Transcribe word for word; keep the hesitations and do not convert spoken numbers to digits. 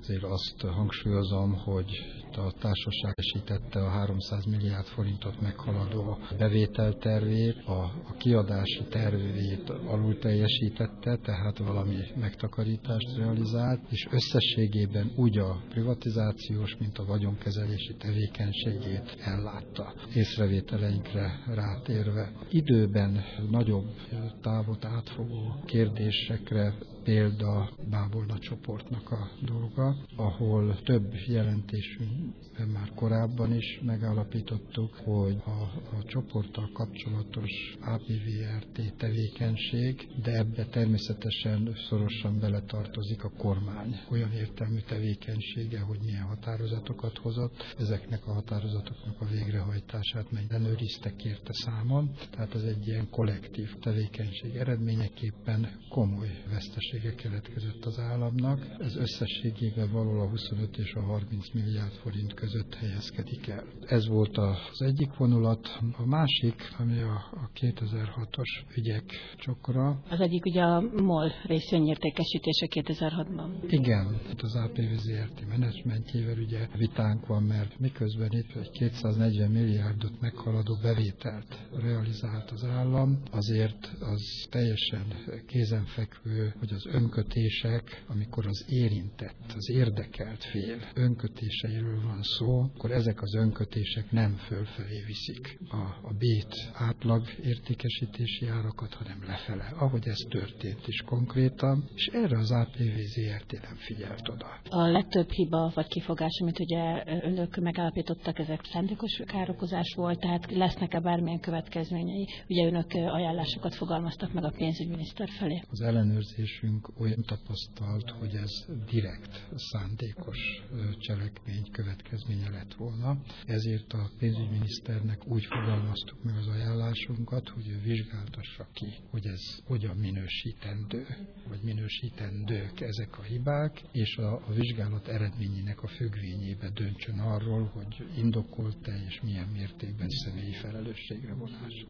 Azért azt hangsúlyozom, hogy a társaság esítette a háromszáz milliárd forintot meghaladó bevételtervét, a, a kiadási tervét alul teljesítette, tehát valami megtakarítást realizált, és összességében úgy a privatizációs, mint a vagyonkezelési tevékenységét ellátta. Észrevételeinkre rátérve. Időben nagyobb távot átfogó kérdésekre példa Bábolna csoportnak a dolga, ahol több jelentésünkben már korábban is megállapítottuk, hogy a, a csoporttal kapcsolatos á pé vé er té tevékenység, de ebbe természetesen szorosan beletartozik a kormány olyan értelmű tevékenysége, hogy milyen határozatokat hozott, ezeknek a határozatoknak a végrehajtását meg ellenőrizte, kérte számon, tehát ez egy ilyen kollektív tevékenység eredményeképpen komoly vesztesége keletkezett az államnak. Ez összességében valahol a huszonöt és a harminc milliárd forint között helyezkedik el. Ez volt az egyik vonulat. A másik, ami a, a kétezer-hatos ügyek csokra. Az egyik ugye a MOL részvényértékesítése kétezer-hatban. Igen, itt az á pé vé zé er té menedzsmentjével ugye vitánk van, mert miközben itt egy kétszáznegyven milliárdot meghaladó bevételt realizált az állam, azért az teljesen kézenfekvő, hogy az önkötések, amikor az érintett, az érdekelt fél önkötéseiről van szó, akkor ezek az önkötések nem fölfelé viszik a, a bét átlag értékesítési árakat, hanem lefele, ahogy ez történt is konkrétan, és erre az á pé vé zé er té nem figyelt oda. A legtöbb hiba vagy kifogás, amit ugye önök megállapítottak, ezek szándékos károkozás volt, tehát lesznek-e bármilyen következményei? Ugye önök ajánlásokat fogalmaztak meg a pénzügyminiszter felé. Az ellenőrzésünk olyan tapasztalt, hogy ez direkt szándékos cselekmény következménye lett volna. Ezért a pénzügyminiszternek úgy fogalmaztuk meg az ajánlásunkat, hogy ő vizsgáltassa ki, hogy ez hogyan minősítendő, vagy minősítendők ezek a hibák, és a, a vizsgálat eredményének a függvényébe döntsön arról, hogy indokolt-e és milyen mértékben személyi felelősségre vonás.